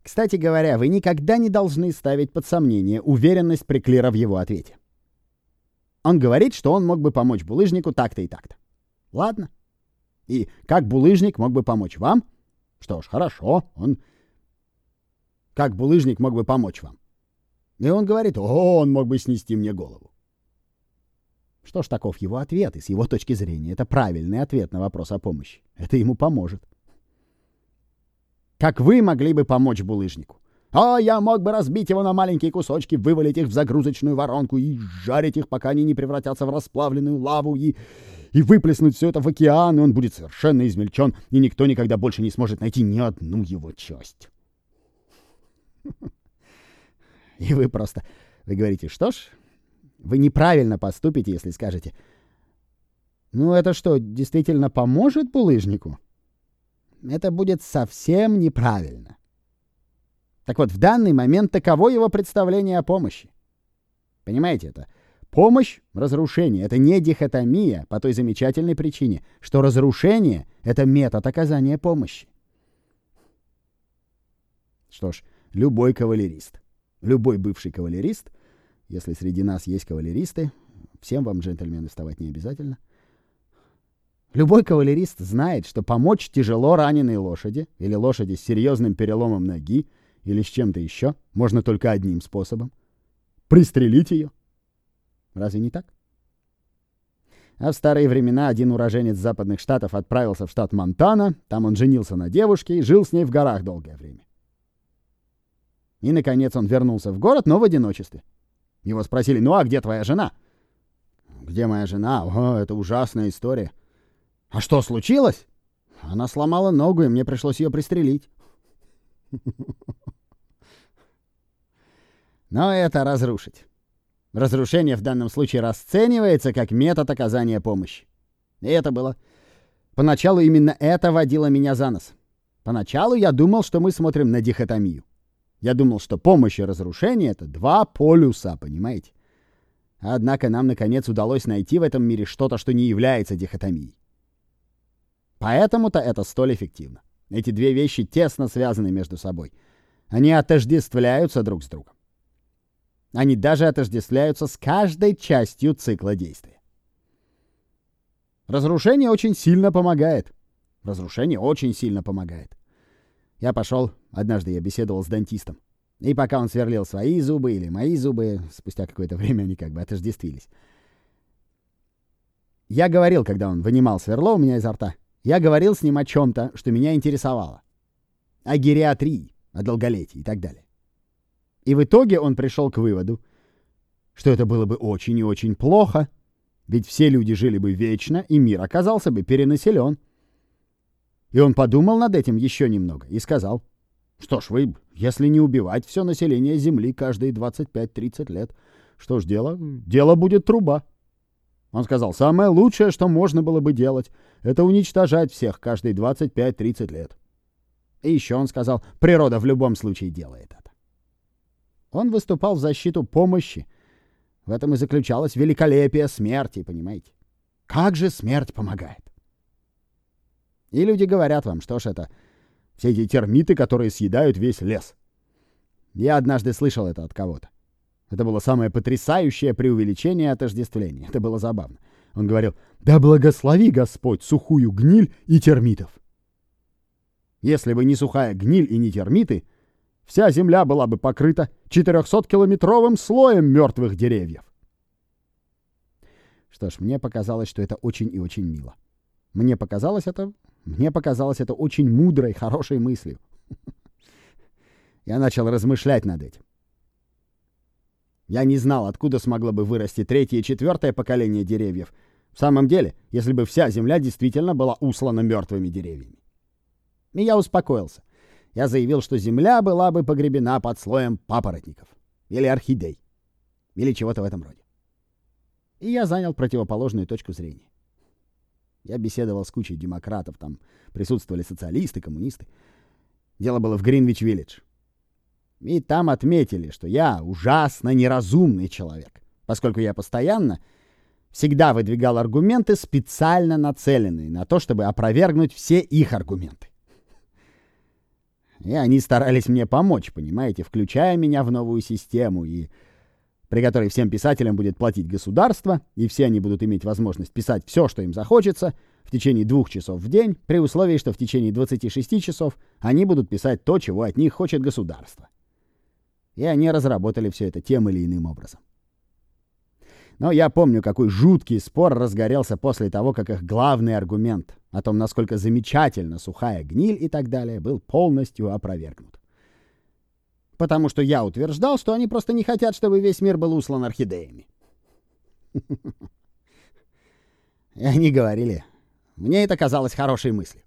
Кстати говоря, вы никогда не должны ставить под сомнение уверенность Приклира в его ответе. Он говорит, что он мог бы помочь булыжнику так-то и так-то. Ладно. И как булыжник мог бы помочь вам? Что ж, хорошо, как булыжник мог бы помочь вам? И он говорит, он мог бы снести мне голову. Что ж, таков его ответ, и с его точки зрения это правильный ответ на вопрос о помощи. Это ему поможет. Как вы могли бы помочь булыжнику? Я мог бы разбить его на маленькие кусочки, вывалить их в загрузочную воронку и жарить их, пока они не превратятся в расплавленную лаву, и выплеснуть все это в океан, и он будет совершенно измельчен, и никто никогда больше не сможет найти ни одну его часть. И вы говорите, что ж, вы неправильно поступите, если скажете, это что, действительно поможет булыжнику? Это будет совсем неправильно. Так вот, в данный момент таково его представление о помощи. Понимаете, это помощь, разрушение — это не дихотомия по той замечательной причине, что разрушение — это метод оказания помощи. Что ж, любой кавалерист, любой бывший кавалерист, если среди нас есть кавалеристы, всем вам, джентльмены, вставать не обязательно, любой кавалерист знает, что помочь тяжело раненой лошади или лошади с серьезным переломом ноги или с чем-то еще можно только одним способом — пристрелить ее. Разве не так? А в старые времена один уроженец западных штатов отправился в штат Монтана, там он женился на девушке и жил с ней в горах долгое время. И, наконец, он вернулся в город, но в одиночестве. Его спросили, а где твоя жена? Где моя жена? Это ужасная история. А что случилось? Она сломала ногу, и мне пришлось ее пристрелить. Но это разрушить. Разрушение в данном случае расценивается как метод оказания помощи. И это было. Поначалу именно это водило меня за нос. Поначалу я думал, что мы смотрим на дихотомию. Я думал, что помощь и разрушение — это два полюса, понимаете? Однако нам, наконец, удалось найти в этом мире что-то, что не является дихотомией. Поэтому-то это столь эффективно. Эти две вещи тесно связаны между собой. Они отождествляются друг с другом. Они даже отождествляются с каждой частью цикла действия. Разрушение очень сильно помогает. Разрушение очень сильно помогает. Однажды я беседовал с дантистом. И пока он сверлил свои зубы или мои зубы, спустя какое-то время они как бы отождествились. Я говорил, когда он вынимал сверло у меня изо рта, я говорил с ним о чем-то, что меня интересовало. О гериатрии, о долголетии и так далее. И в итоге он пришел к выводу, что это было бы очень и очень плохо, ведь все люди жили бы вечно, и мир оказался бы перенаселен. И он подумал над этим еще немного и сказал, что ж если не убивать все население Земли каждые 25-30 лет, что ж дело будет труба. Он сказал, самое лучшее, что можно было бы делать, это уничтожать всех каждые 25-30 лет. И еще он сказал, природа в любом случае делает это. Он выступал в защиту помощи. В этом и заключалось великолепие смерти, понимаете? Как же смерть помогает? И люди говорят вам, что ж это все эти термиты, которые съедают весь лес. Я однажды слышал это от кого-то. Это было самое потрясающее преувеличение отождествления. Это было забавно. Он говорил, да благослови Господь сухую гниль и термитов. Если бы не сухая гниль и не термиты, вся земля была бы покрыта 400-километровым слоем мертвых деревьев. Что ж, мне показалось, что это очень и очень мило. Мне показалось это очень мудрой, хорошей мыслью. Я начал размышлять над этим. Я не знал, откуда смогло бы вырасти третье и четвертое поколение деревьев. В самом деле, если бы вся земля действительно была услана мертвыми деревьями. И я успокоился. Я заявил, что земля была бы погребена под слоем папоротников. Или орхидей. Или чего-то в этом роде. И я занял противоположную точку зрения. Я беседовал с кучей демократов. Там присутствовали социалисты, коммунисты. Дело было в Гринвич-Виллидж. И там отметили, что я ужасно неразумный человек, поскольку я постоянно всегда выдвигал аргументы, специально нацеленные на то, чтобы опровергнуть все их аргументы. И они старались мне помочь, понимаете, включая меня в новую систему, при которой всем писателям будет платить государство, и все они будут иметь возможность писать все, что им захочется, в течение 2 часов в день, при условии, что в течение 26 часов они будут писать то, чего от них хочет государство. И они разработали все это тем или иным образом. Но я помню, какой жуткий спор разгорелся после того, как их главный аргумент о том, насколько замечательна сухая гниль и так далее, был полностью опровергнут. Потому что я утверждал, что они просто не хотят, чтобы весь мир был услан орхидеями. И они говорили: мне это казалось хорошей мыслью.